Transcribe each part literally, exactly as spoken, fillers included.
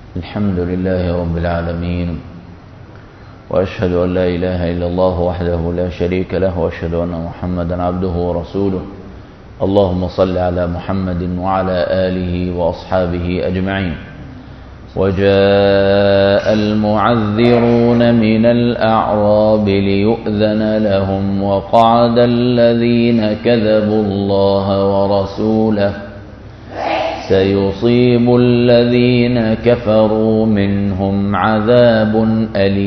الحمد لله رب العالمين، وأشهد أن لا إله إلا الله وحده لا شريك له، وأشهد أن محمدا عبده ورسوله. اللهم صل على محمد وعلى آله وأصحابه أجمعين. وجاء المعذرون من الأعراب ليؤذن لهم، وقعد الذين كذبوا الله ورسوله، سيصيب الذين كفروا منهم عذاب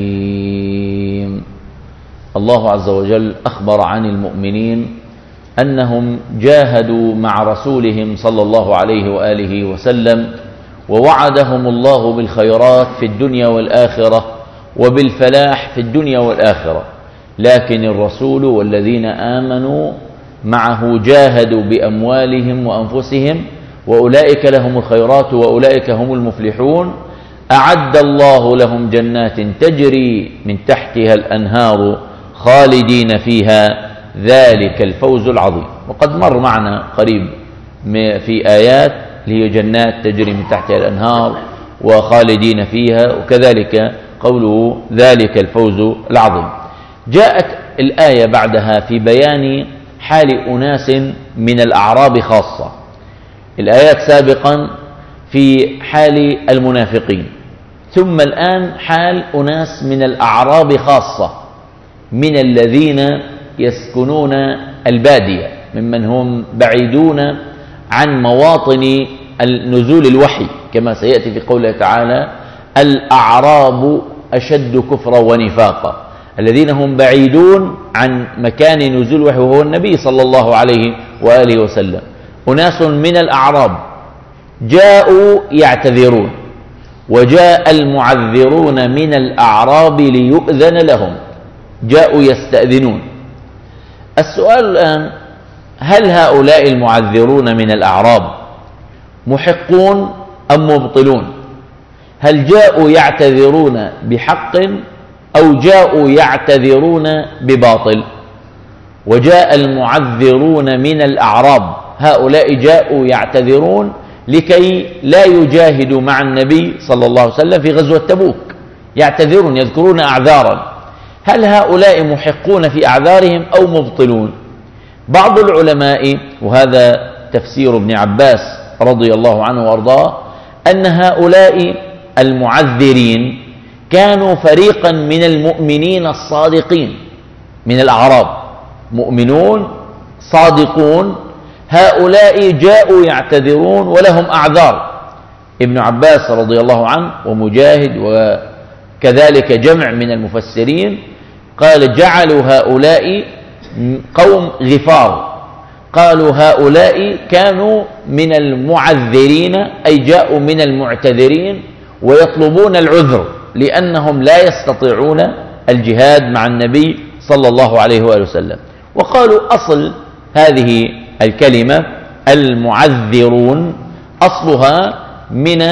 أليم. الله عز وجل أخبر عن المؤمنين أنهم جاهدوا مع رسولهم صلى الله عليه وآله وسلم، ووعدهم الله بالخيرات في الدنيا والآخرة وبالفلاح في الدنيا والآخرة، لكن الرسول والذين آمنوا معه جاهدوا بأموالهم وأنفسهم، وأولئك لهم الخيرات وأولئك هم المفلحون. أعد الله لهم جنات تجري من تحتها الأنهار خالدين فيها، ذلك الفوز العظيم. وقد مر معنا قريب في آيات اللي هي جنات تجري من تحتها الأنهار وخالدين فيها، وكذلك قوله ذلك الفوز العظيم. جاءت الآية بعدها في بيان حال أناس من الأعراب خاصة. الآيات سابقا في حال المنافقين، ثم الآن حال أناس من الأعراب خاصة، من الذين يسكنون البادية، ممن هم بعيدون عن مواطن نزول الوحي، كما سيأتي في قوله تعالى: الأعراب أشد كفرا ونفاقا، الذين هم بعيدون عن مكان نزول الوحي وهو النبي صلى الله عليه وآله وسلم. أناس من الأعراب جاءوا يعتذرون، وجاء المعذرون من الأعراب ليؤذن لهم، جاءوا يستأذنون. السؤال الآن: هل هؤلاء المعذرون من الأعراب محقون أم مبطلون؟ هل جاءوا يعتذرون بحق أو جاءوا يعتذرون بباطل؟ وجاء المعذرون من الأعراب، هؤلاء جاءوا يعتذرون لكي لا يجاهدوا مع النبي صلى الله عليه وسلم في غزوة تبوك، يعتذرون يذكرون أعذارا. هل هؤلاء محقون في أعذارهم أو مبطلون؟ بعض العلماء، وهذا تفسير ابن عباس رضي الله عنه وارضاه، أن هؤلاء المعذرين كانوا فريقا من المؤمنين الصادقين من الأعراب، مؤمنون صادقون، هؤلاء جاءوا يعتذرون ولهم أعذار. ابن عباس رضي الله عنه ومجاهد وكذلك جمع من المفسرين قال: جعلوا هؤلاء قوم غفار، قالوا هؤلاء كانوا من المعذرين، أي جاءوا من المعتذرين ويطلبون العذر لأنهم لا يستطيعون الجهاد مع النبي صلى الله عليه وآله وسلم. وقالوا أصل هذه الكلمة المعذرون أصلها من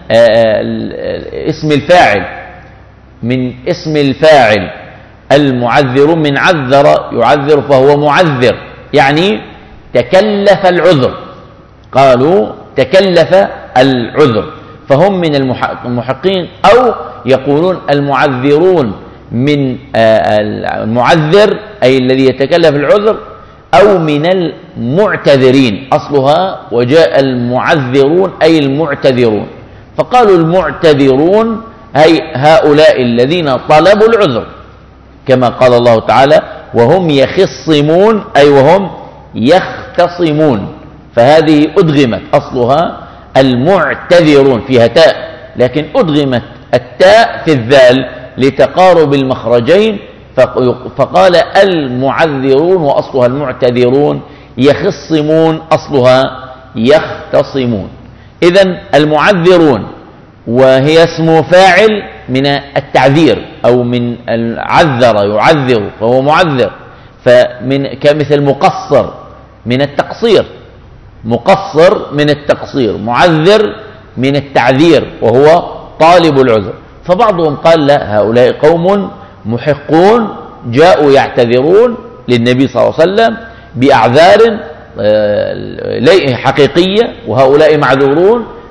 اسم الفاعل، من اسم الفاعل المعذر، من عذر يعذر فهو معذر، يعني تكلف العذر. قالوا تكلف العذر، فهم من المحقين، أو يقولون المعذرون من المعذر أي الذي يتكلف العذر، أو من المعتذرين أصلها، وجاء المعذرون أي المعتذرون. فقالوا المعتذرون أي هؤلاء الذين طلبوا العذر، كما قال الله تعالى: وهم يخصمون، أي وهم يختصمون. فهذه أدغمت أصلها المعتذرون فيها تاء، لكن أدغمت التاء في الذال لتقارب المخرجين، فقال المعذرون وأصلها المعتذرون، يخصمون أصلها يختصمون. إذن المعذرون، وهي اسم فاعل من التعذير أو من العذر يعذر فهو معذر، فمن كمثل مقصر من التقصير، مقصر من التقصير، معذر من التعذير وهو طالب العذر. فبعضهم قال: لا، هؤلاء قوم محقون جاءوا يعتذرون للنبي صلى الله عليه وسلم بأعذار حقيقية، وهؤلاء معذورون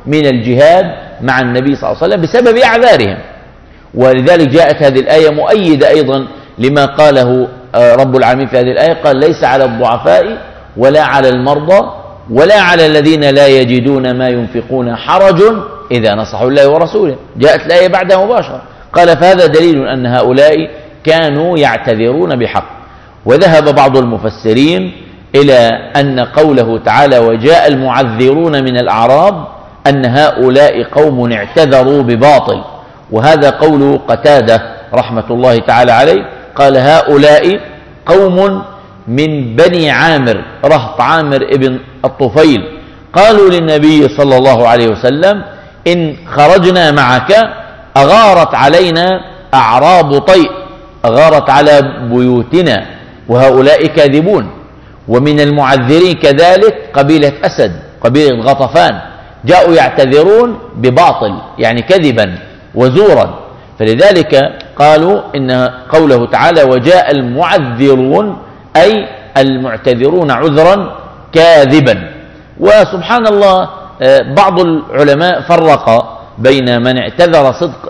من الجهاد مع النبي صلى الله عليه وسلم بسبب أعذارهم. ولذلك جاءت هذه الآية مؤيدة أيضا لما قاله رب العالمين في هذه الآية، قال ليس على الضعفاء ولا على المرضى ولا على الذين لا يجدون ما ينفقون حرج إذا نصحوا الله ورسوله. جاءت الآية بعدها مباشرة، قال فهذا دليل أن هؤلاء كانوا يعتذرون بحق. وذهب بعض المفسرين إلى أن قوله تعالى وجاء المعذرون من الأعراب أن هؤلاء قوم اعتذروا بباطل، وهذا قول قتادة رحمة الله تعالى عليه، قال هؤلاء قوم من بني عامر رهط عامر ابن الطفيل قالوا للنبي صلى الله عليه وسلم إن خرجنا معك أغارت علينا أعراب طيء، أغارت على بيوتنا وهؤلاء كاذبون. ومن المعذرين كذلك قبيلة أسد، قبيلة غطفان، جاءوا يعتذرون بباطل يعني كذبا وزورا. فلذلك قالوا إن قوله تعالى وجاء المعذرون أي المعتذرون عذرا كاذبا. وسبحان الله بعض العلماء فرق بين من اعتذر صدق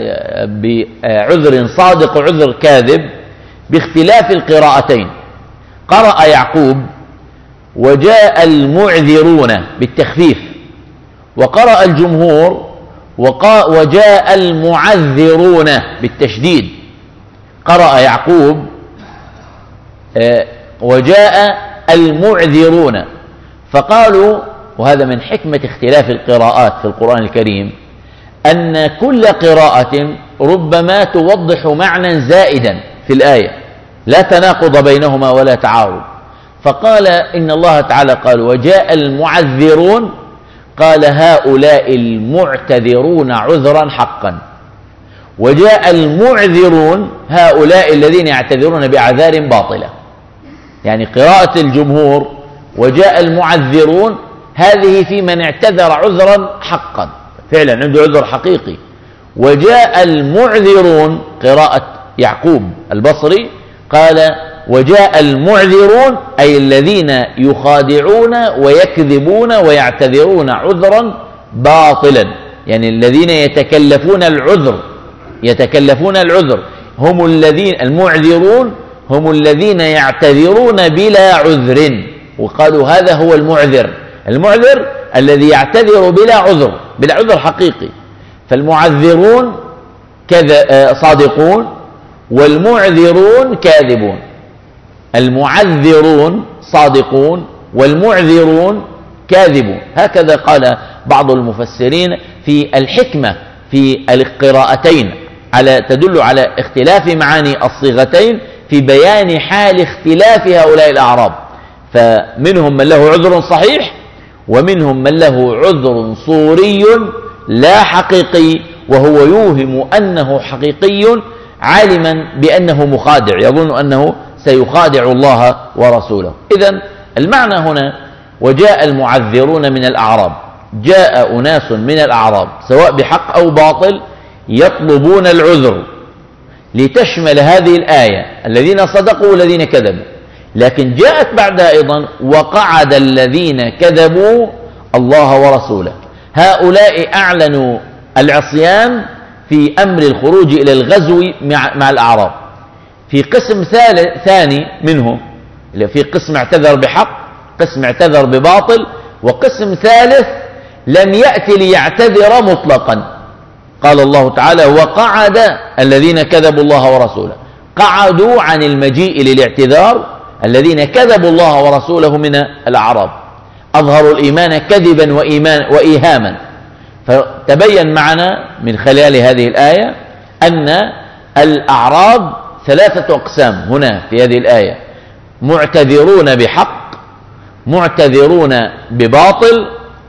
بعذر صادق وعذر كاذب باختلاف القراءتين. قرأ يعقوب وجاء المعذرون بالتخفيف، وقرأ الجمهور وجاء المعذرون بالتشديد. قرأ يعقوب وجاء المعذرون، فقالوا وهذا من حكمة اختلاف القراءات في القرآن الكريم أن كل قراءة ربما توضح معنى زائدا في الآية لا تناقض بينهما ولا تعارض. فقال إن الله تعالى قال وجاء المعذرون، قال هؤلاء المعتذرون عذرا حقا، وجاء المعذرون هؤلاء الذين يعتذرون بأعذار باطلة. يعني قراءة الجمهور وجاء المعذرون هذه في من اعتذر عذرا حقا فعلا عنده عذر حقيقي، وجاء المعذرون قراءة يعقوب البصري قال وجاء المعذرون أي الذين يخادعون ويكذبون ويعتذرون عذرا باطلا، يعني الذين يتكلفون العذر يتكلفون العذر هم الذين المعذرون هم الذين يعتذرون بلا عذر. وقالوا هذا هو المعذر، المعذر الذي يعتذر بلا عذر بلا عذر حقيقي. فالمعذرون صادقون والمعذرون كاذبون، المعذرون صادقون والمعذرون كاذبون. هكذا قال بعض المفسرين في الحكمة في القراءتين على تدل على اختلاف معاني الصيغتين في بيان حال اختلاف هؤلاء الأعراب. فمنهم من له عذر صحيح ومنهم من له عذر صوري لا حقيقي، وهو يوهم أنه حقيقي عالما بأنه مخادع، يظن أنه سيخادع الله ورسوله. إذن المعنى هنا وجاء المعذرون من الأعراب، جاء أناس من الأعراب سواء بحق أو باطل يطلبون العذر لتشمل هذه الآية الذين صدقوا والذين كذبوا. لكن جاءت بعدها أيضا وقعد الذين كذبوا الله ورسوله، هؤلاء أعلنوا العصيان في أمر الخروج إلى الغزو مع الأعراب. في قسم ثاني منهم في قسم اعتذر بحق، قسم اعتذر بباطل، وقسم ثالث لم يأتي ليعتذر مطلقا. قال الله تعالى وقعد الذين كذبوا الله ورسوله، قعدوا عن المجيء للاعتذار الذين كذبوا الله ورسوله من الأعراب، أظهروا الإيمان كذبا وإيمان وإيهاما. فتبين معنا من خلال هذه الآية أن الأعراب ثلاثة أقسام هنا في هذه الآية: معتذرون بحق، معتذرون بباطل،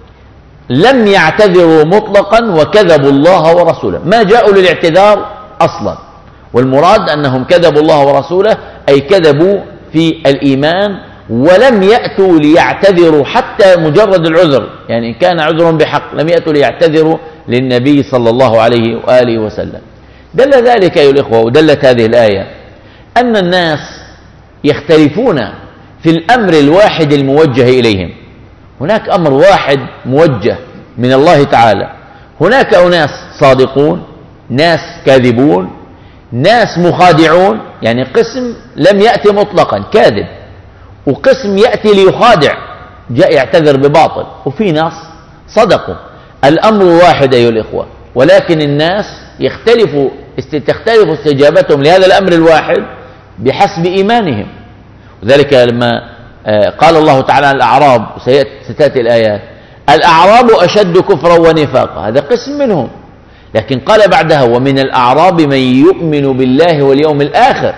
لم يعتذروا مطلقا وكذبوا الله ورسوله، ما جاءوا للاعتذار أصلا. والمراد أنهم كذبوا الله ورسوله أي كذبوا في الإيمان ولم يأتوا ليعتذروا حتى مجرد العذر، يعني إن كان عذر بحق لم يأتوا ليعتذروا للنبي صلى الله عليه وآله وسلم. دل ذلك أيها الإخوة، ودلت هذه الآية أن الناس يختلفون في الأمر الواحد الموجه إليهم. هناك أمر واحد موجه من الله تعالى. هناك أناس صادقون، ناس كاذبون، ناس مخادعون، يعني قسم لم يأتي مطلقا كاذب، وقسم يأتي ليخادع جاء يعتذر بباطل، وفي ناس صدقوا. الأمر واحد أيها الإخوة، ولكن الناس يختلف تختلف استجابتهم لهذا الأمر الواحد بحسب إيمانهم. وذلك لما قال الله تعالى عن الأعراب، ستأتي الآيات، الأعراب أشد كفرا ونفاقا، هذا قسم منهم، لكن قال بعدها ومن الأعراب من يؤمن بالله واليوم الآخر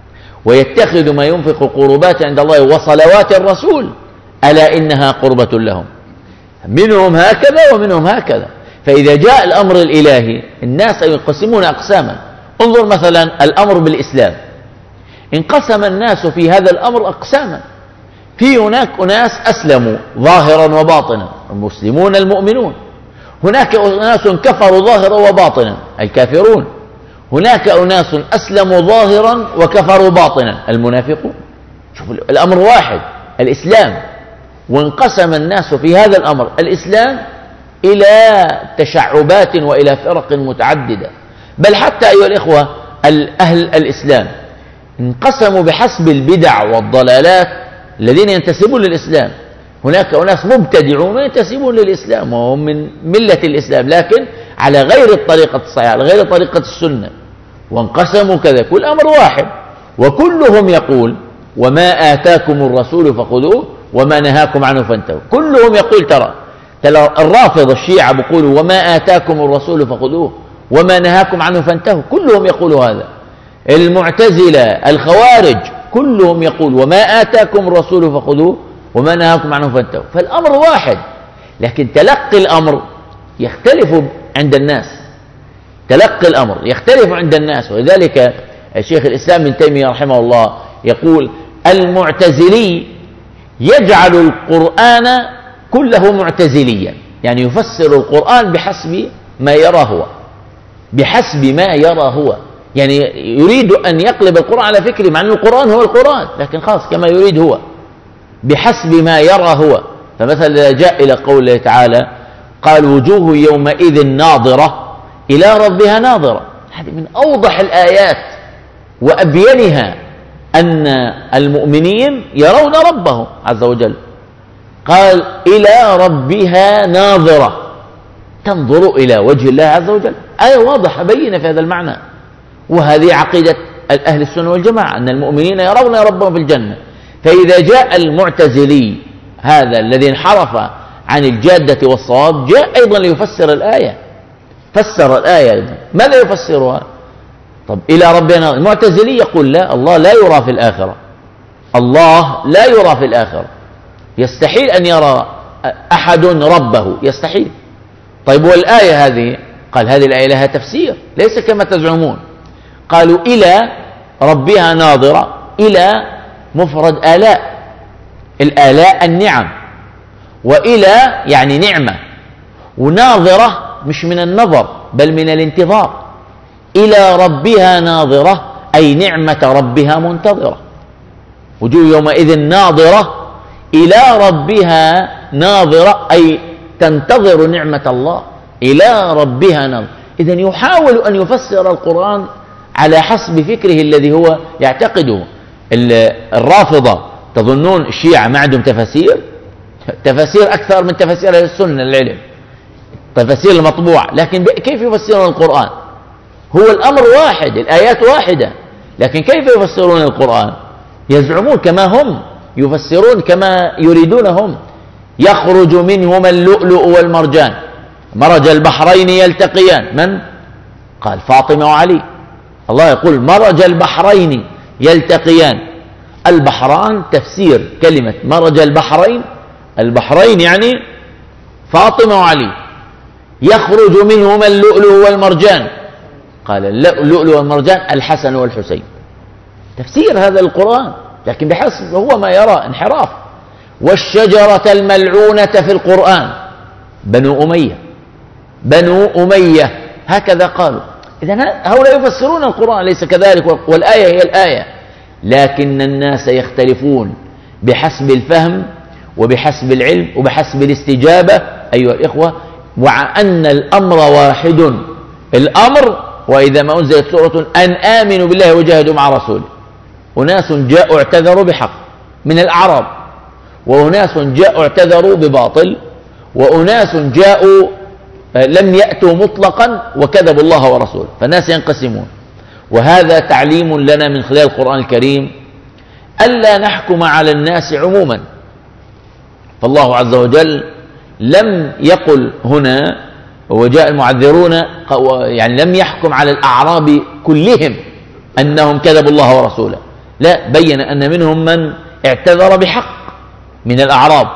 ويتخذ ما ينفق قربات عند الله وصلوات الرسول ألا إنها قربة لهم. منهم هكذا ومنهم هكذا. فإذا جاء الأمر الإلهي الناس ينقسمون أقساما. انظر مثلا الأمر بالإسلام، انقسم الناس في هذا الأمر أقساما. في هناك أناس أسلموا ظاهرا وباطنا، المسلمون المؤمنون. هناك أناس كفروا ظاهرا وباطنا، الكافرون. هناك أناس أسلموا ظاهرا وكفروا باطنا، المنافقون. شوف الأمر واحد، الإسلام. وانقسم الناس في هذا الأمر الإسلام إلى تشعبات وإلى فرق متعددة، بل حتى أيها الإخوة أهل الإسلام انقسموا بحسب البدع والضلالات الذين ينتسبون للإسلام. هناك أناس مبتدعون ينتسبون للإسلام وهم من ملة الإسلام، لكن على غير الطريقة الصحيحة، على غير طريقة السنة، وانقسموا كذا. كل أمر واحد، وكلهم يقول وما آتاكم الرسول فخذوه وما نهاكم عنه فانتهوا. كلهم يقول ترى الرافض الشيعة بيقولوا وما آتاكم الرسول فخذوه وما نهاكم عنه فانتهوا، كلهم يقولوا هذا. المعتزلة الخوارج كلهم يقول وما آتاكم الرسول فخذوه وما نهاكم عنه فانتهوا. فالأمر واحد، لكن تلقي الأمر يختلف عند الناس، تلقي الأمر يختلف عند الناس. ولذلك الشيخ الإسلام ابن تيمية رحمه الله يقول المعتزلي يجعل القرآن كله معتزليا، يعني يفسر القرآن بحسب ما يرى هو، بحسب ما يرى هو، يعني يريد أن يقلب القرآن على فكره، مع أن القرآن هو القرآن، لكن خلاص كما يريد هو بحسب ما يرى هو. فمثلا جاء إلى قوله تعالى قال وجوه يومئذ ناظرة إلى ربها ناظرة، هذه من أوضح الآيات وأبينها أن المؤمنين يرون ربهم عز وجل. قال إلى ربها ناظرة، تنظر إلى وجه الله عز وجل، آية واضحة بينة في هذا المعنى. وهذه عقيدة أهل السنة والجماعة أن المؤمنين يرون ربهم في الجنة. فإذا جاء المعتزلي هذا الذي انحرف عن الجادة والصواب جاء أيضا ليفسر الآية، فسر الآية أيضا. ماذا يفسرها؟ طب إلى ربنا، المعتزلي يقول لا، الله لا يرى في الآخرة، الله لا يرى في الآخرة، يستحيل أن يرى أحد ربه، يستحيل. طيب والآية هذه؟ قال هذه الآية لها تفسير ليس كما تزعمون. قالوا إلى ربها ناظرة، إلى مفرد آلاء، الآلاء النعم، وإلى يعني نعمة، وناظرة مش من النظر بل من الانتظار. إلى ربها ناظرة أي نعمة ربها منتظرة. وجوه يومئذ ناظرة إلى ربها ناظرة أي تنتظر نعمة الله، إلى ربها ناظرة. إذن يحاول أن يفسر القرآن على حسب فكره الذي هو يعتقده. الرافضة تظنون الشيعة ما عندهم تفاسير؟ تفاسير أكثر من تفاسير أهل السنة العلم، تفاسير المطبوعة، لكن كيف يفسرون القرآن؟ هو الأمر واحد، الآيات واحدة، لكن كيف يفسرون القرآن؟ يزعمون كما هم، يفسرون كما يريدون هم. يخرج منهما اللؤلؤ والمرجان مرج البحرين يلتقيان. من؟ قال فاطمة وعلي. الله يقول مرج البحرين يلتقيان. البحران تفسير كلمة مرج البحرين، البحرين يعني فاطمة وعلي. يخرج منهما اللؤلؤ والمرجان، قال اللؤلؤ والمرجان الحسن والحسين. تفسير هذا القرآن، لكن بحسب هو ما يرى انحراف. والشجرة الملعونة في القرآن بنو أمية، بنو أمية هكذا قالوا. إذن هؤلاء يفسرون القرآن ليس كذلك، والآية هي الآية، لكن الناس يختلفون بحسب الفهم وبحسب العلم وبحسب الاستجابة أيها الإخوة وأن الأمر واحد. الأمر وإذا ما أنزلت سورة أن آمنوا بالله وجاهدوا مع رسوله. أناس جاءوا اعتذروا بحق من الأعراب، وأناس جاءوا اعتذروا بباطل، وأناس جاءوا لم يأتوا مطلقا وكذبوا الله ورسوله. فالناس ينقسمون. وهذا تعليم لنا من خلال القرآن الكريم ألا نحكم على الناس عموما. فالله عز وجل لم يقل هنا وجاء المعذرون يعني لم يحكم على الأعراب كلهم أنهم كذبوا الله ورسوله، لا، بين أن منهم من اعتذر بحق من الأعراب.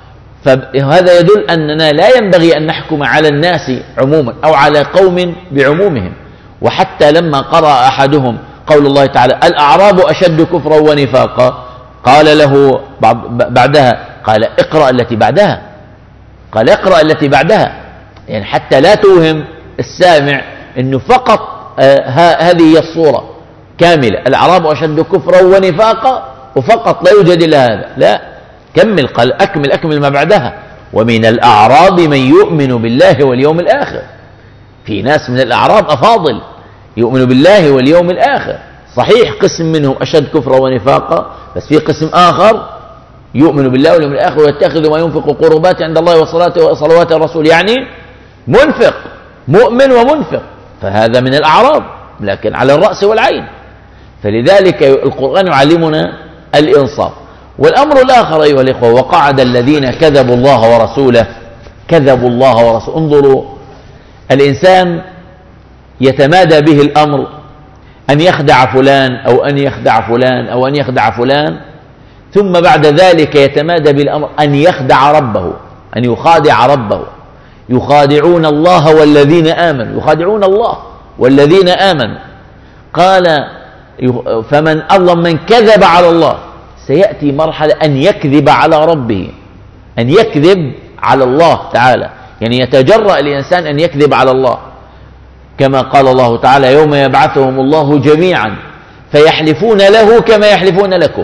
فهذا يدل أننا لا ينبغي أن نحكم على الناس عموما أو على قوم بعمومهم. وحتى لما قرأ أحدهم قول الله تعالى الأعراب أشد كفرا ونفاقا، قال له بعدها قال اقرأ التي بعدها، قال اقرأ التي بعدها، يعني حتى لا توهم السامع أنه فقط آه هذه هي الصورة كاملة، الأعراب أشد كفرا ونفاقا وفقط لا يوجد إلا هذا، لا، كمل، قال أكمل أكمل ما بعدها ومن الأعراب من يؤمن بالله واليوم الآخر. في ناس من الأعراب أفاضل يؤمن بالله واليوم الآخر، صحيح قسم منهم أشد كفرا ونفاقا، بس في قسم آخر يؤمن بالله واليوم الآخر ويتخذ ما ينفق قربات عند الله وصلاته وصلوات الرسول، يعني منفق، مؤمن ومنفق، فهذا من الأعراب لكن على الرأس والعين. فلذلك القرآن يعلمنا الإنصاف. والأمر الآخر أيها الإخوة، وقعد الذين كذبوا الله ورسوله، كذبوا الله ورسوله. انظروا، الإنسان يتمادى به الأمر أن يخدع فلان أو أن يخدع فلان أو أن يخدع فلان، ثم بعد ذلك يتمادى بالأمر أن يخدع ربه، أن يخادع ربه. يخادعون الله والذين آمنوا، يخادعون الله والذين آمنوا. قال فمن أظلم من كذب على الله. سيأتي مرحلة أن يكذب على ربه، أن يكذب على الله تعالى، يعني يتجرأ الإنسان أن يكذب على الله، كما قال الله تعالى يوم يبعثهم الله جميعا فيحلفون له كما يحلفون لكم.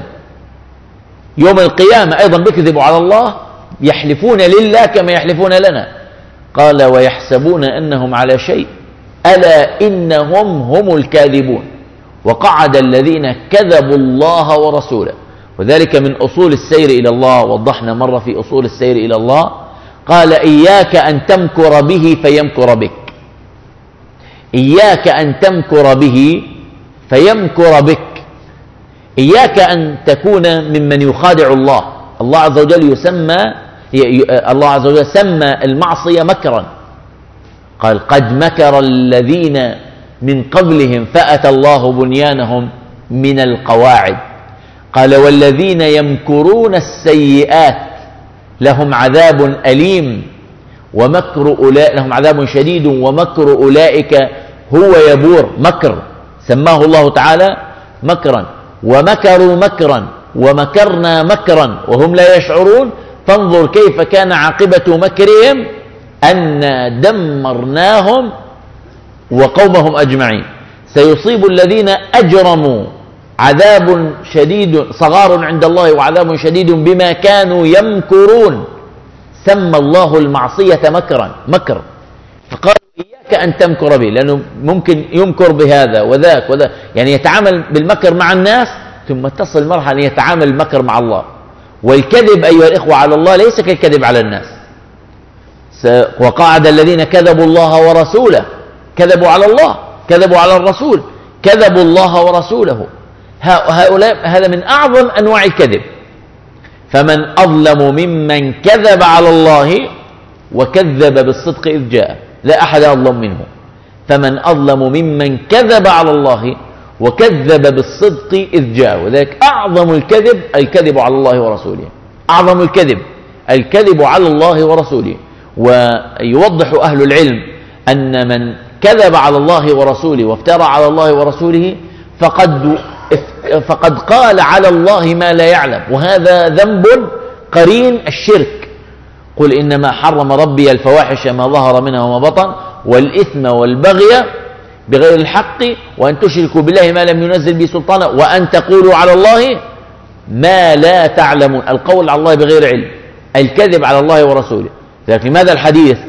يوم القيامة أيضا بيكذبوا على الله، يحلفون لله كما يحلفون لنا. قال ويحسبون أنهم على شيء ألا إنهم هم الكاذبون. وقعد الذين كذبوا الله ورسوله. وذلك من أصول السير إلى الله، وضحنا مرة في أصول السير إلى الله، قال إياك أن تمكر به فيمكر بك، إياك أن تمكر به فيمكر بك، إياك أن تكون ممن يخادع الله. الله عز وجل يسمى الله عز وجل سمى المعصية مكرا، قال قد مكر الذين من قبلهم فأتى الله بنيانهم من القواعد. قال والذين يمكرون السيئات لهم عذاب أليم ومكر أولئك لهم عذاب شديد ومكر أولئك هو يبور. مكر سماه الله تعالى مكرا، ومكروا مكرا ومكرنا مكرا وهم لا يشعرون. فانظر كيف كان عاقبة مكرهم أنا دمرناهم وقومهم أجمعين. سيصيب الذين أجرموا عذاب شديد صغار عند الله وعذاب شديد بما كانوا يمكرون. سمى الله المعصية مكرا، مكر. فقال إياك أن تمكر به، لأنه ممكن يمكر بهذا وذاك وذاك، يعني يتعامل بالمكر مع الناس ثم تصل مرحلة أن يتعامل المكر مع الله. والكذب أيها الإخوة على الله ليس كالكذب على الناس. وقعد الذين كذبوا الله ورسوله، كذبوا على الله، كذبوا على الرسول، كذبوا الله ورسوله. هؤلاء هذا من أعظم أنواع الكذب. فمن أظلم ممن كذب على الله وكذب بالصدق إذ جاء، لا أحد أظلم منه. فمن أظلم ممن كذب على الله وكذب بالصدق إذ جاء. وذلك أعظم الكذب الكذب على الله ورسوله، أعظم الكذب الكذب على الله ورسوله. ويوضح أهل العلم أن من كذب على الله ورسوله وافترى على الله ورسوله فقد فقد قال على الله ما لا يعلم، وهذا ذنب قرين الشرك. قل إنما حرم ربي الفواحش ما ظهر منها وما بطن والإثم والبغي بغير الحق وأن تشركوا بالله ما لم ينزل به سلطانا وأن تقولوا على الله ما لا تعلمون. القول على الله بغير علم، الكذب على الله ورسوله. لكن لماذا الحديث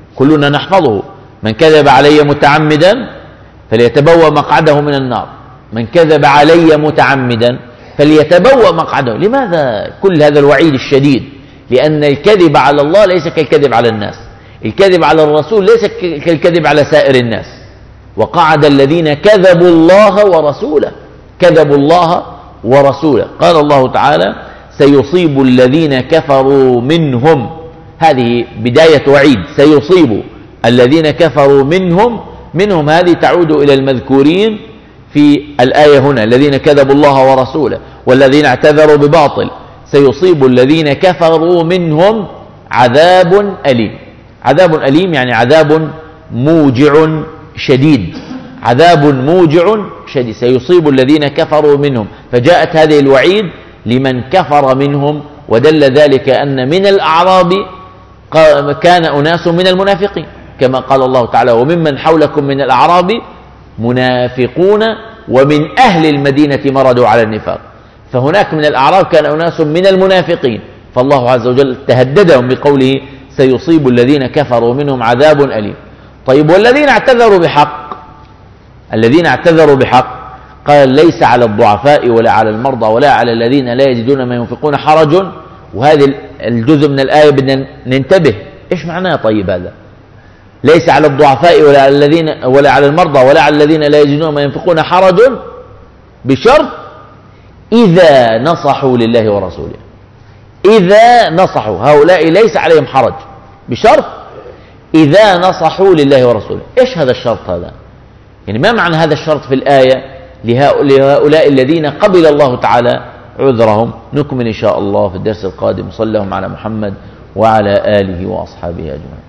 كلنا نحفظه: من كذب علي متعمدا فليتبوأ مقعده من النار، من كذب علي متعمدا فليتبوأ مقعده. لماذا كل هذا الوعيد الشديد؟ لأن الكذب على الله ليس كالكذب على الناس، الكذب على الرسول ليس كالكذب على سائر الناس. وقعد الذين كذبوا الله ورسوله، كذبوا الله ورسوله. قال الله تعالى: سيصيب الذين كفروا منهم، هذه بداية وعيد، سيصيب الذين كفروا منهم، منهم هذه تعود إلى المذكورين في الآية هنا، الذين كذبوا الله ورسوله والذين اعتذروا بباطل. سيصيب الذين كفروا منهم عذاب أليم. عذاب أليم يعني عذاب موجع شديد، عذاب موجع شديد. سيصيب الذين كفروا منهم، فجاءت هذه الوعيد لمن كفر منهم، ودل ذلك أن من الأعراب كان أناس من المنافقين، كما قال الله تعالى: وممن حولكم من الأعراب منافقون ومن أهل المدينة مردوا على النفاق. فهناك من الأعراب كان أناس من المنافقين، فالله عز وجل تهددهم بقوله: سيصيب الذين كفروا منهم عذاب أليم. طيب، والذين اعتذروا بحق، الذين اعتذروا بحق قال: ليس على الضعفاء ولا على المرضى ولا على الذين لا يجدون ما ينفقون حرج. وهذه الجزء من الآية بدنا ننتبه إيش معناه. طيب، هذا ليس على الضعفاء ولا على الذين ولا على المرضى ولا على الذين لا يجدون ما ينفقون حرج، بشرط إذا نصحوا لله ورسوله. إذا نصحوا، هؤلاء ليس عليهم حرج، بشرط إذا نصحوا لله ورسوله. إيش هذا الشرط هذا؟ يعني ما معنى هذا الشرط في الآية لهؤلاء الذين قبل الله تعالى عذرهم؟ نكمل إن شاء الله في الدرس القادم. صلى الله على محمد وعلى آله وأصحابه أجمعين.